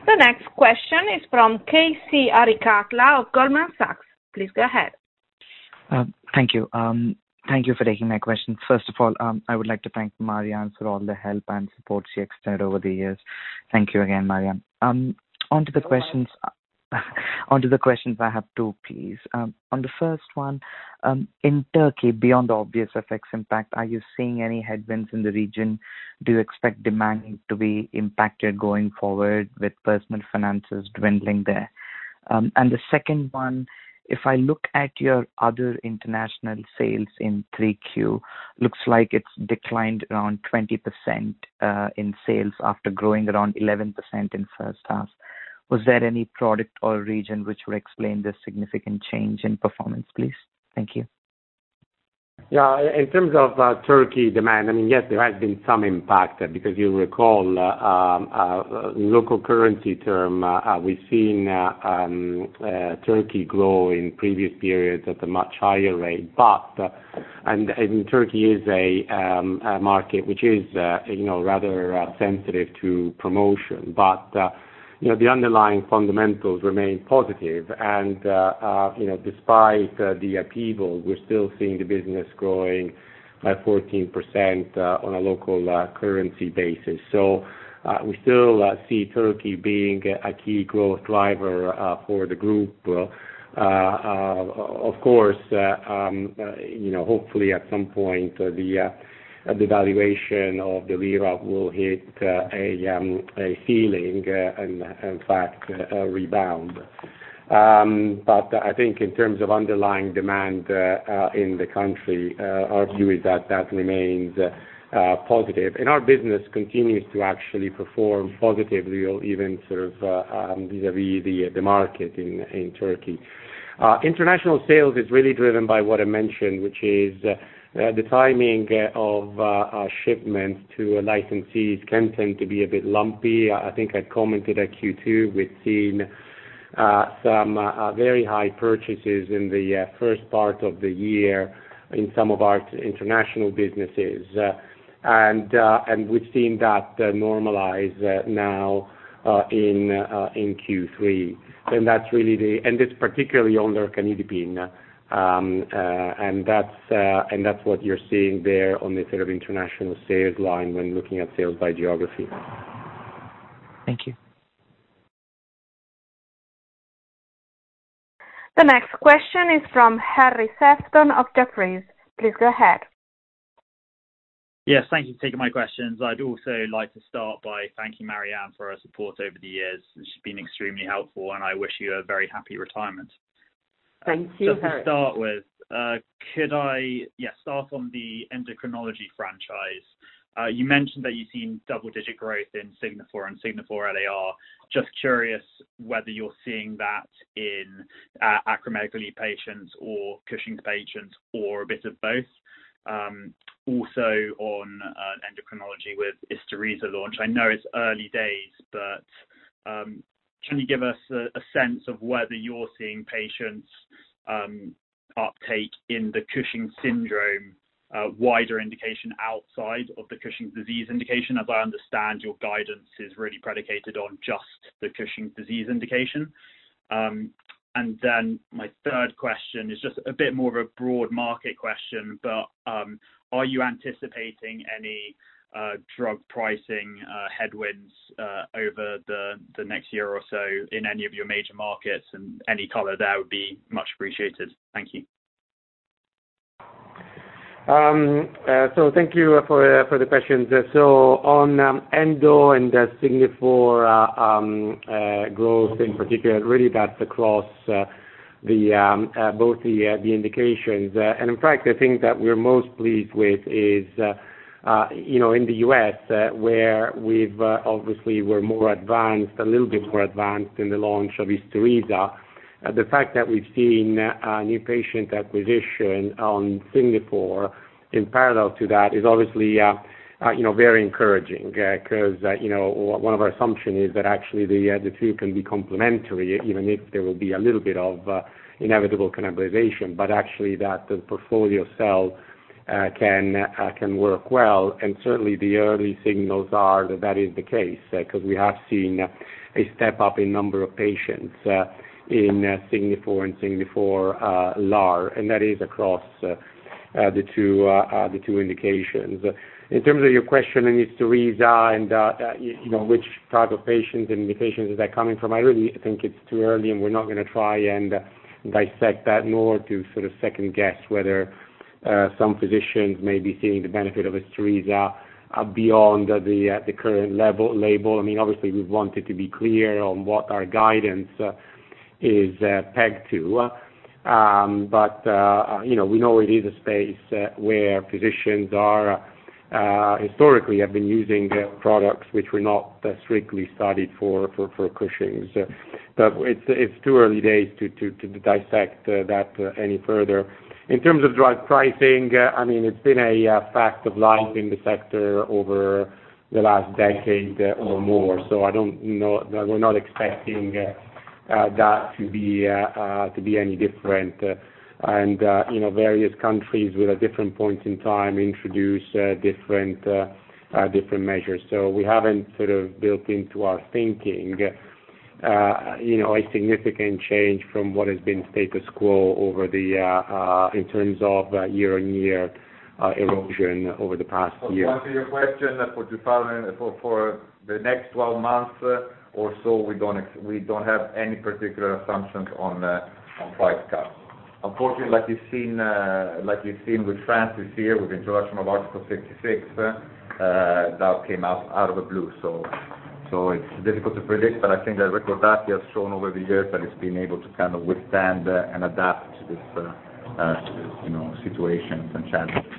The next question is from K C Arikatla of Goldman Sachs. Please go ahead. Uh, thank you. Um, thank you for taking my question. First of all, um, I would like to thank Marianne for all the help and support she extended over the years. Thank you again, Marianne. Um, on to the questions. On to the questions, I have two, please. Um, on the first one, um, in Turkey, beyond the obvious F X impact, are you seeing any headwinds in the region? Do you expect demand to be impacted going forward with personal finances dwindling there? Um, and the second one, if I look at your other international sales in three Q, looks like it's declined around twenty percent uh, in sales after growing around eleven percent in first half. Was there any product or region which would explain this significant change in performance, please? Thank you. Yeah, in terms of uh, Turkey demand, I mean, yes, there has been some impact uh, because you recall, uh, um, uh, in local currency term, uh, uh, we've seen uh, um, uh, Turkey grow in previous periods at a much higher rate. But, uh, and, and Turkey is a, um, a market which is, uh, you know, rather uh, sensitive to promotion. But, uh, you know, the underlying fundamentals remain positive, and uh, uh, you know, despite uh, the upheaval, we're still seeing the business growing by fourteen percent uh, on a local uh, currency basis. So uh, we still uh, see Turkey being a key growth driver uh, for the group. Uh, uh, of course, uh, um, uh, you know, hopefully at some point uh, the uh, the valuation of the lira will hit uh, a, um, a ceiling uh, and, in fact, uh, a rebound. Um, but I think in terms of underlying demand uh, uh, in the country, uh, our view is that that remains uh, uh, positive. And our business continues to actually perform positively, or even sort of uh, um, vis-a-vis the, the market in, in Turkey. Uh, international sales is really driven by what I mentioned, which is uh, Uh, the timing uh, of uh, uh, shipments to uh, licensees can tend to be a bit lumpy. I think I commented at Q two, we've seen uh, some uh, uh, very high purchases in the uh, first part of the year in some of our t- international businesses, uh, and uh, and we've seen that uh, normalize uh, now uh, in uh, in Q three, and that's really the and it's particularly on lercanidipine. Um, uh, and that's uh, and that's what you're seeing there on the sort of international sales line when looking at sales by geography. Thank you. The next question is from Harry Sefton of Jefferies. Please go ahead. Yes, thank you for taking my questions. I'd also like to start by thanking Marianne for her support over the years. She's been extremely helpful, and I wish you a very happy retirement. Thank you, Just Harry. to start with, uh, could I yeah, start on the endocrinology franchise? Uh, you mentioned that you've seen double-digit growth in Signifor and Signifor L A R. Just curious whether you're seeing that in uh, acromegaly patients or Cushing's patients, or a bit of both. Um, also on uh, endocrinology with Isturisa launch. I know it's early days, but um, can you give us a, a sense of whether you're seeing patients um, uptake in the Cushing's syndrome uh, wider indication outside of the Cushing's disease indication? As I understand, your guidance is really predicated on just the Cushing's disease indication. Um, and then my third question is just a bit more of a broad market question, but um, are you anticipating any Uh, drug pricing uh, headwinds uh, over the, the next year or so in any of your major markets, and any color there would be much appreciated. Thank you. Um, uh, so thank you for uh, for the questions. Uh, so on um, endo and uh, Signifor uh, um, uh, growth in particular, really that's across uh, the um, uh, both the uh, the indications. Uh, and in fact, I think that we're most pleased with is uh, Uh, you know, in the U S, uh, where we've uh, obviously we're more advanced, a little bit more advanced in the launch of Isturisa, uh, the fact that we've seen uh, new patient acquisition on Signifor in parallel to that is obviously, uh, uh, you know, very encouraging, because, uh, uh, you know, one of our assumptions is that actually the uh, the two can be complementary, even if there will be a little bit of uh, inevitable cannibalization, but actually that the portfolio sell uh, can uh, can work well. And certainly the early signals are that that is the case, because uh, we have seen uh, a step up in number of patients uh, in uh, Signifor and Signifor uh, L A R, and that is across uh, uh, the two uh, uh, the two indications. In terms of your question on Isturisa and uh, uh, you, you know which type of patients and indications is that coming from, I really think it's too early, and we're not going to try and uh, dissect that, nor to sort of second guess whether uh, some physicians may be seeing the benefit of Isturisa uh, beyond uh, the uh, the current level label. I mean, obviously we wanted to be clear on what our guidance uh, is uh, pegged to. Um, but uh, you know, we know it is a space uh, where physicians are uh, historically have been using uh, products which were not uh, strictly studied for for, for Cushing's. Uh, but it's it's too early days to to, to dissect uh, that uh, any further. In terms of drug pricing, uh, I mean, it's been a uh, fact of life in the sector over the last decade uh, or more. So I don't know. We're not expecting Uh, Uh, that to be uh, uh, to be any different, uh, and uh, you know various countries will at different points in time introduce uh, different uh, uh, different measures. So we haven't sort of built into our thinking, uh, you know, a significant change from what has been status quo over the uh, uh, in terms of uh, year-on-year uh, erosion over the past so year. To answer your question, uh, for two thousand for for the next twelve months. Uh, or so we don't ex- we don't have any particular assumptions on uh, on price cuts. Unfortunately, like you've seen uh, like you've seen with France this year with the introduction of Article sixty-six, uh, uh, that came out out of the blue. So so it's difficult to predict, but I think that Recordati has shown over the years that it's been able to kind of withstand uh, and adapt to this uh, uh, to this, you know situations and challenges.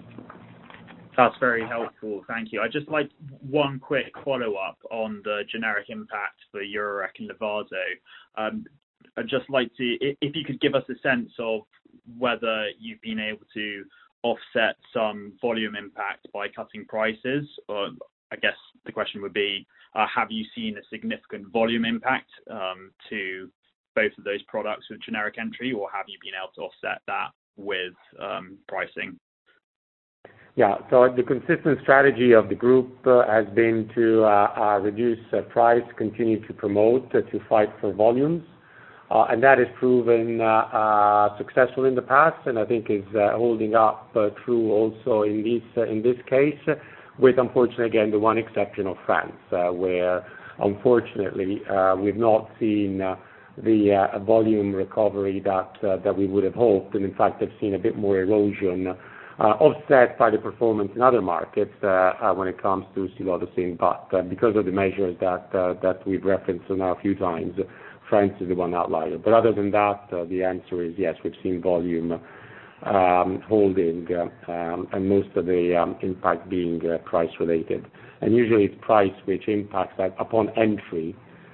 That's very helpful. Thank you. I'd just like one quick follow-up on the generic impact for Urorec and Livazo. Um, I'd just like to, if you could give us a sense of whether you've been able to offset some volume impact by cutting prices, or I guess the question would be, uh, have you seen a significant volume impact um, to both of those products with generic entry, or have you been able to offset that with um, pricing? Yeah, so the consistent strategy of the group uh, has been to uh, uh, reduce uh, price, continue to promote, uh, to fight for volumes, uh, and that has proven uh, uh, successful in the past, and I think is uh, holding up uh, true also in this uh, in this case, with unfortunately again the one exception of France, uh, where unfortunately uh, we've not seen uh, the uh, volume recovery that uh, that we would have hoped, and in fact have seen a bit more erosion. Uh, offset by the performance in other markets uh, uh, when it comes to silodosin, but uh, because of the measures that uh, that we've referenced now a few times, France is the one outlier. But other than that, uh, the answer is yes, we've seen volume um, holding, uh, um, and most of the um, impact being uh, price-related. And usually it's price which impacts that upon entry.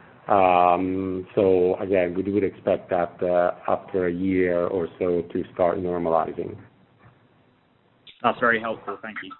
Um, so again, we would expect that uh, after a year or so to start normalizing. That's very helpful. Thank you.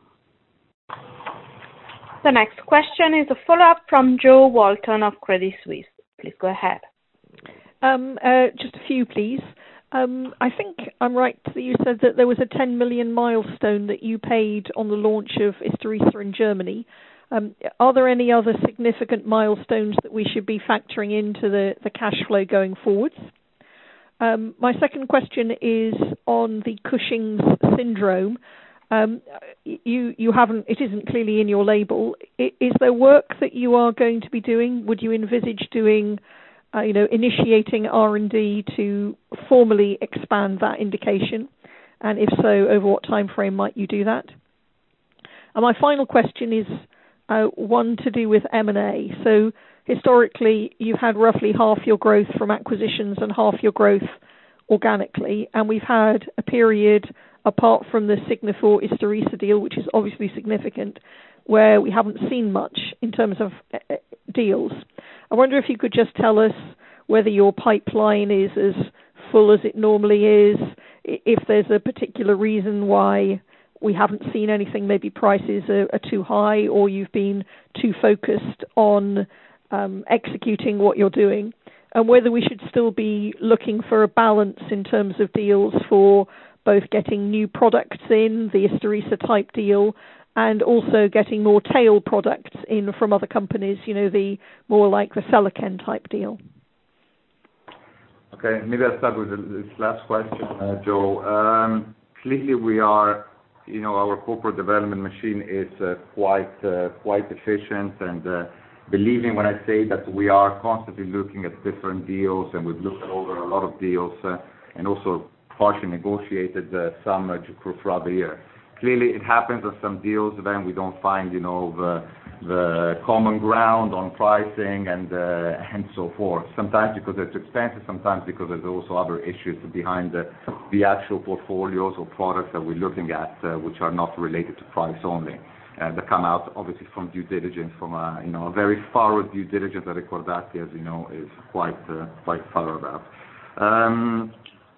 The next question is a follow-up from Jo Walton of Credit Suisse. Please go ahead. Um, uh, just a few, please. Um, I think I'm right that you said that there was a ten million milestone that you paid on the launch of Isturisa in Germany. Um, are there any other significant milestones that we should be factoring into the, the cash flow going forwards? Um, my second question is on the Cushing's syndrome. Um, you you haven't it isn't clearly in your label. Is there work that you are going to be doing? Would you envisage doing, uh, you know, initiating R and D to formally expand that indication? And if so, over what time frame might you do that? And my final question is uh, one to do with M and A. So historically, you've had roughly half your growth from acquisitions and half your growth organically, and we've had a period, apart from the Signifor Isturisa deal, which is obviously significant, where we haven't seen much in terms of uh, deals. I wonder if you could just tell us whether your pipeline is as full as it normally is, if there's a particular reason why we haven't seen anything, maybe prices are, are too high, or you've been too focused on Um, executing what you're doing, and whether we should still be looking for a balance in terms of deals for both getting new products in, the Isturisa type deal, and also getting more tail products in from other companies, you know, the more like the Seloken type deal? Okay, maybe I'll start with this last question, uh, Joe. Um, clearly we are, you know, our corporate development machine is uh, quite uh, quite efficient, and uh, believing when I say that we are constantly looking at different deals, and we've looked over a lot of deals, uh, and also partially negotiated uh, some uh, throughout the year. Clearly, it happens on some deals when we don't find, you know, the, the common ground on pricing and uh, and so forth. Sometimes because it's expensive, sometimes because there's also other issues behind the, the actual portfolios or products that we're looking at, uh, which are not related to price only. Uh, that come out obviously from due diligence, from a, you know, a very thorough due diligence that Recordati, as you know, is quite uh, quite thorough about. Um,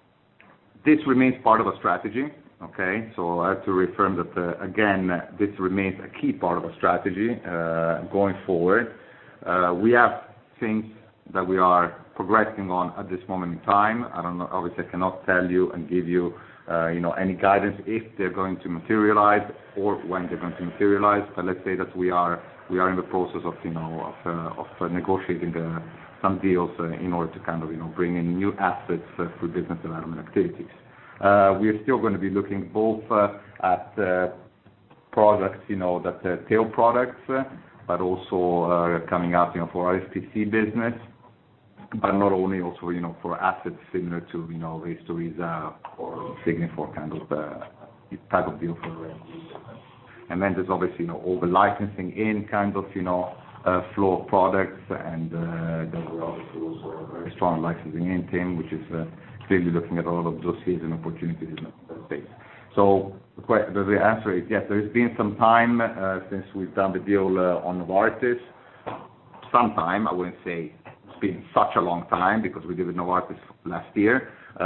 this remains part of a strategy. Okay, so I have to reaffirm that, uh, again, this remains a key part of our strategy uh, going forward. Uh, we have things that we are progressing on at this moment in time. I don't know, obviously I cannot tell you and give you, uh, you know, any guidance if they're going to materialize or when they're going to materialize, but let's say that we are we are in the process of, you know, of, uh, of uh, negotiating uh, some deals uh, in order to kind of, you know, bring in new assets uh, through business development activities. Uh, we are still going to be looking both uh, at uh, products, you know, that uh, tail products, uh, but also uh, coming out, you know, for our S P C business, but not only, also, you know, for assets similar to, you know, Isturisa or Signifor kind of uh, type of deal for uh, and then there's obviously, you know, all the licensing in kind of, you know, uh, flow of products, and uh, then we're obviously also a very strong licensing in team, which is uh, clearly looking at a lot of dossiers and opportunities in that space. So the, the answer is yes, there's been some time uh, since we've done the deal uh, on Novartis. Some time, I wouldn't say it's been such a long time because we did with Novartis last year.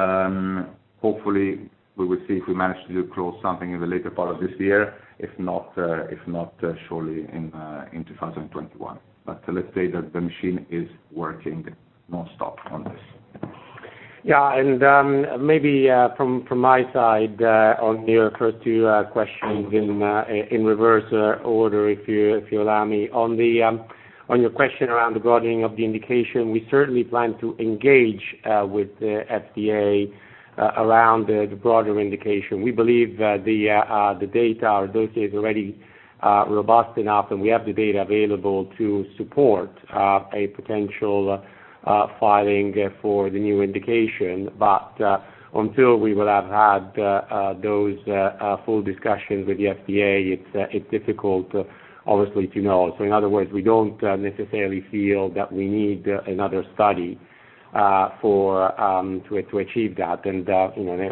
Um, hopefully we will see if we manage to do close something in the later part of this year. If not, uh, if not, uh, surely in uh, in two thousand twenty-one. But uh, let's say that the machine is working non-stop on this. Yeah, and um, maybe uh, from from my side uh, on your first two uh, questions in uh, in reverse uh, order, if you if you allow me. On the um, on your question around the broadening of the indication, we certainly plan to engage uh, with the F D A uh, around the, the broader indication. We believe uh, the uh, uh, the data, our dossier is already uh, robust enough, and we have the data available to support uh, a potential Uh, uh, filing uh, for the new indication, but uh, until we will have had uh, uh, those uh, uh, full discussions with the F D A, it's uh, it's difficult, uh, obviously, to know. So, in other words, we don't uh, necessarily feel that we need uh, another study uh, for um, to to achieve that, and uh, you know,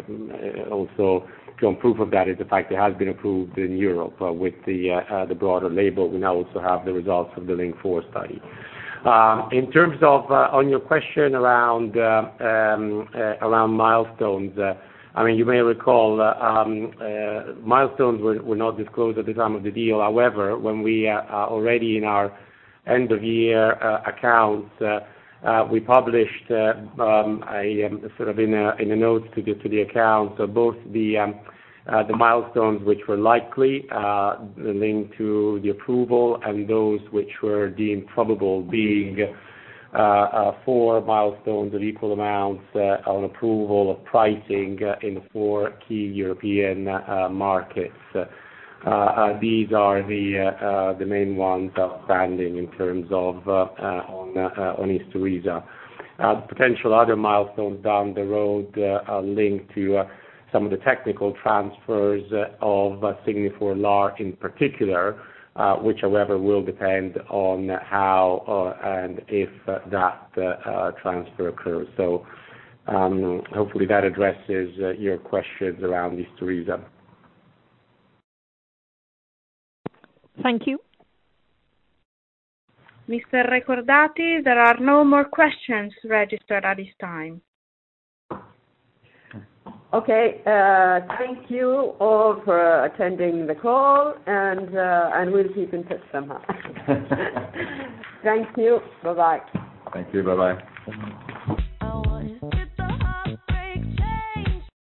also. Some proof of that is the fact it has been approved in Europe uh, with the uh, uh, the broader label. We now also have the results of the LINK four study. Um, in terms of uh, on your question around uh, um, uh, around milestones, uh, I mean, you may recall uh, um, uh, milestones were, were not disclosed at the time of the deal. However, when we uh, are already in our end of year uh, accounts, uh, uh, we published uh, um, a um, sort of in a in a note to the to the accounts uh, both the um, Uh, the milestones which were likely uh, linked to the approval and those which were deemed probable, being uh, uh, four milestones of equal amounts uh, on approval of pricing uh, in the four key European uh, markets. Uh, uh, these are the uh, uh, the main ones outstanding in terms of uh, uh, on uh, on Isturisa. Uh, potential other milestones down the road uh, are linked to uh, some of the technical transfers uh, of uh, Signifor L A R in particular, uh, which, however, will depend on how uh, and if uh, that uh, uh, transfer occurs. So um, hopefully that addresses uh, your questions around Isturisa. Thank you. Mister Recordati, there are no more questions registered at this time. Okay, uh, thank you all for attending the call, and uh, and we'll keep in touch somehow. Thank you. Bye bye. Thank you. Bye bye.